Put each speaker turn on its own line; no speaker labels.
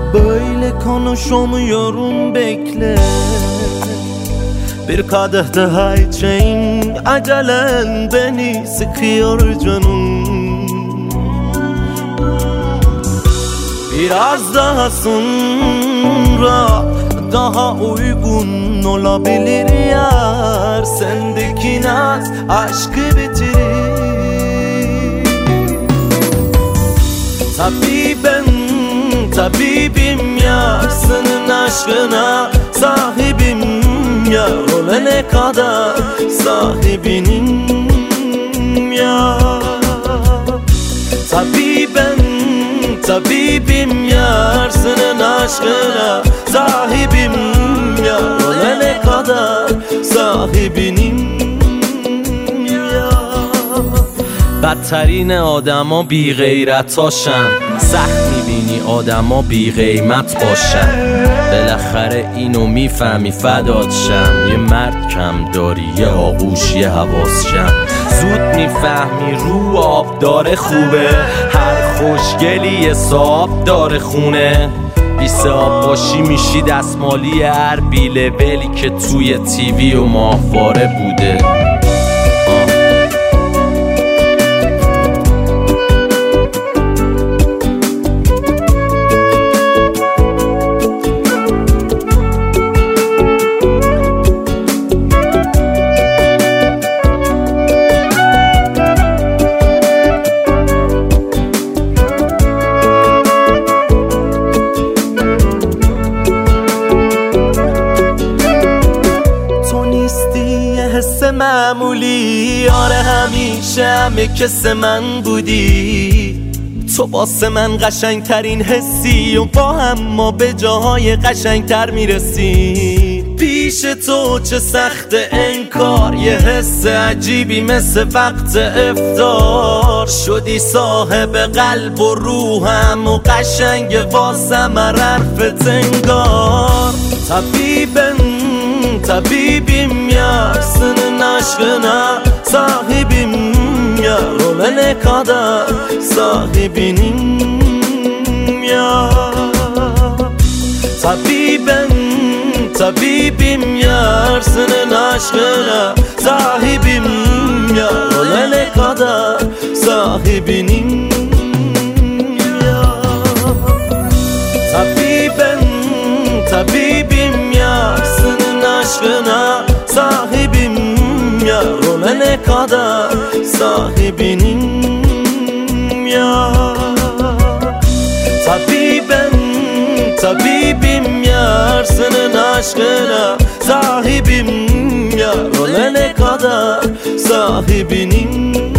Böyle konuşamıyorum, bekle. Bir kadeh daha içeyim, acelen beni sıkıyor canım. Biraz daha sonra daha uygun olabilir yar. Sendeki naz aşkı bitirir. Tabibim yar, senin aşkına sahibim yar. Ölene kadar sahibinim yar. Tabibim yar, senin aşkına sahibim yar. Ölene kadar sahibinim yar. بدترین آدما بی غیرتاشن، سخت میبینی آدما بی قیمت باشن. بالاخره اینو میفهمی فدات شم. یه مرد کم داری، یه آغوش، یه حواس شم. زود میفهمی رو آب داره خوبه، هر خوشگلی یه صاحب داره خونه. بیسه آب باشی میشی دستمالی هر بیله ولی که توی تیوی و ماهواره بوده. حس معمولی، آره همیشه همه کس من بودی. تو واسه من قشنگ ترین حسی و با هم ما به جاهای قشنگ تر میرسی. پیش تو چه سخت انکار، یه حس عجیبی مثل وقت افطار. شدی صاحب قلب و روحم و قشنگ واسم حرفت انگار. Tabibim yar, senin aşkına sahibim yar. Ölene kadar sahibinim yar. Tabibim yar, senin aşkına sahibim yar. Ölene kadar sahibinim yar. Tabibim yar, senin aşkına sahibim yar. Ölene kadar sahibinim yar. Tabibim yar, senin aşkına sahibim yar. Ölene kadar sahibinim